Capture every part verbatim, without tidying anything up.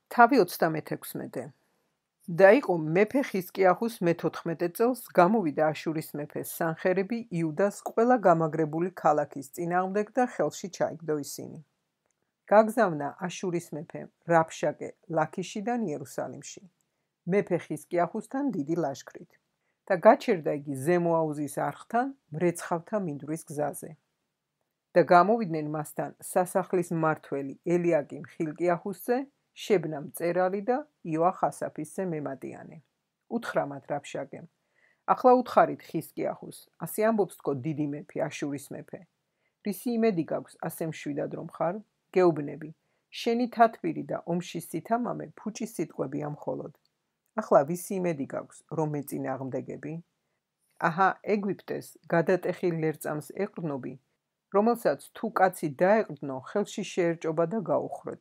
თავი ოცდამეთექვსმეტე დაიყო მეფე ხიზკიაჰუს მეთოთხმეტე წელს გამოვიდა აშურის მეფე სანხერები იუდას ყველა გამაგრებული ქალაქის წინააღმდეგ და ხელში ჩაიგდო ისინი. გაგზავნა აშურის მეფე რაფშაკე ლაქიშიდან იერუსალიმში მეფე ხიზკიაჰუსთან დიდი ლაშქრით და გაჩერდა იგი ზემო აუზის არხთან მრეცხავთა მინდვრის გზაზე. და გამოვიდნენ მასთან სასახლის მმართველი ელიაკიმ ხილკიაჰუსზე, შებნა მწერალი და იოახ ასაფისზე მემატიანე. უთხრა მათ რაფშაკემ: ახლა უთხარით ხიზკიაჰუს, ასე ამბობს თქო დიდი მეფე აშურის მეფე. რისი იმედი გაქვს ასე მშვიდად რომ ხარ? გეუბნები, შენი თათბირი და ომში სითამამე ფუჭის სიტყვებია მხოლოდ. ახლა ვისი იმედი გაქვს რომ მეწინააღმდეგები? აჰა, ეგვიპტეს გადატეხილ ლერწამს ეყრდნობი, რომელსაც თუ კაცი დაეყრდნო, ხელში შეერჭობა და გაუხროც.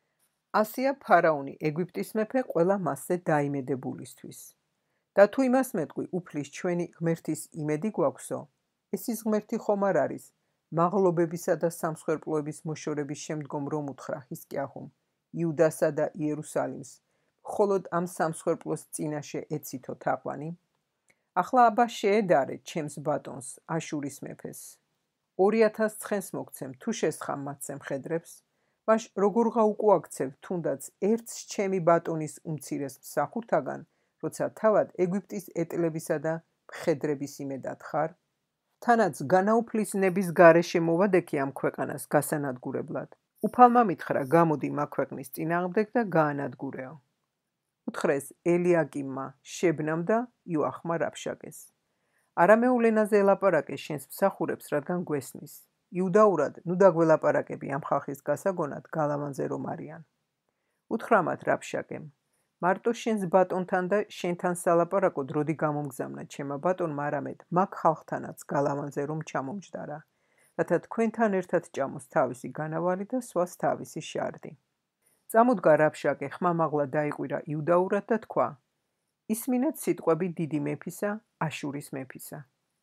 ასია ფარაონი ეგვიპტის მეფე ყველა მასზე დაიმედებულისთვის. და თუ იმას მეტყვი უფლის ჩვენი ღმერთის იმედი გვაქვსო, ეს ის ღმერთი ხომ არ არის, მაღლობებისა და სამსხვერპლოების მოშორების შემდგომ რომ უთხრა ხიზკიაჰუმ, იუდასა და იერუსალიმს, მხოლოდ ამ სამსხვერპლოს წინაშე ეცითო თაყვანი? ახლა აბა შეედარე ჩემს ბატონს აშურის მეფეს. ორი ათას ცხენს მოგცემ თუ შესხამ მათზე მხედრებს, მაშ როგორღა უკუაქცევ თუნდაც ერთს ჩემი ბატონის უმცირეს მსახურთაგან, როცა თავად ეგვიპტის ეტლებისა და მხედრების იმედად ხარ? თანაც განაუფლის ნების გარეშე მოვადექი ამ ქვეყანას გასანადგურებლად. უფალმა მითხრა გამოდი მაგ ქვეყნის წინააღმდეგ და გაანადგურეო. უთხრეს ელიაკიმმა, შებნამ და იოახმა რაფშაკეს. არამეულ ენაზე ელაპარაკე შენს მსახურებს, რადგან გვესმის. იუდაურად ნუ დაგველაპარაკები ამ ხალხის გასაგონად გალავანზე რომ არიან. უთხრა მათ რაფშაკემ: მარტო შენს ბატონთან და შენთან სალაპარაკოდ როდი გამომგზავნა ჩემმა ბატონმა არამედ მაგ ხალხთანაც გალავანზე რომ ჩამომჯდარა, რათა თქვენთან ერთად ჭამოს თავისი განავალი და სხვას თავისი შარდი. წამოდგა რაფშაკე ხმამაღლა დაიყვირა იუდაურად და თქვა: ისმინეთ სიტყვები დიდი მეფისა, აშურის მეფისა.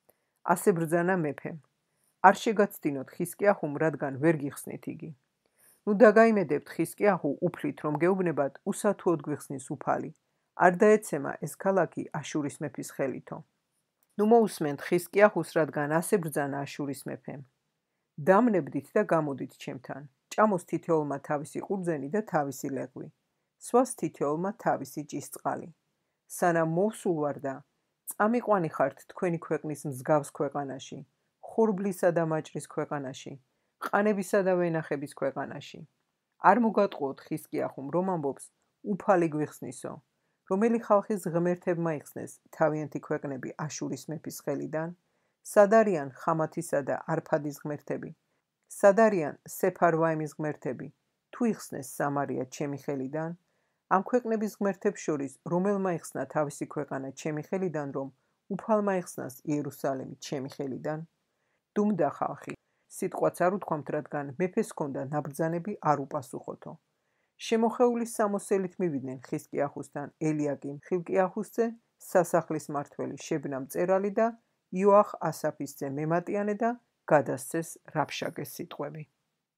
ასე ბრძანა მეფემ: არ შეგაცდინოთ ხიზკიაჰუმ, რადგან ვერ გიხსნით იგი. ნუ დაგაიმედებთ ხიზკიაჰუ უფლით რომ გეუბნებათ უსათუოდ გვიხსნის უფალი. არ დაეცემა ეს ქალაქი აშურის მეფის ხელითო. ნუ მოусმენთ ხიზკიაჰუს, რადგან ასე ბრძანა აშურის მეფემ. დამნებდით და გამოდით ჩემთან. ჭამოს თითოეულმა თავისი ყურძენი და თავისი ლეღვი. სხვას თითოეულმა თავისი ჭისწყალი. სანამ მოვსულ ვარ და წამიყვანი ხართ თქვენი ქვეყნის მსგავს ქვეყანაში, ხურბლისა და მაჭრის ქვეყანაში, ყანებისა და ვენახების ქვეყანაში. არ მოგატყუოთ ხიზკიაჰუმ, რომ ამბობს უფალი გვიხსნისო, რომელი ხალხის ღმერთებმა იხსნეს თავიანთი ქვეყნები აშურის მეფის ხელიდან? სად არიან ხამათისა და არფადის ღმერთები? სად არიან სეფარვაიმის ღმერთები? თუ იხსნეს სამარია ჩემი ხელიდან? ამ ქვეყნების ღმერთებს შორის რომელმა იხსნა თავისი ქვეყანა ჩემი ხელიდან, რომ უფალმა იხსნას იერუსალიმი ჩემი ხელიდან? დუმდა ხალხი. სიტყვაც არ უთქვამთ, რადგან მეფეს ჰქონდა ნაბრძანები არ უპასუხოთო. შემოხეული სამოსელით მივიდნენ ხიზკიაჰუსთან ელიაკიმ ხილკიაჰუსზე, სასახლის მმართველი შებნა მწერალი და იოახ ასაფისზე მემატიანე და გადასცეს რაფშაკეს სიტყვები.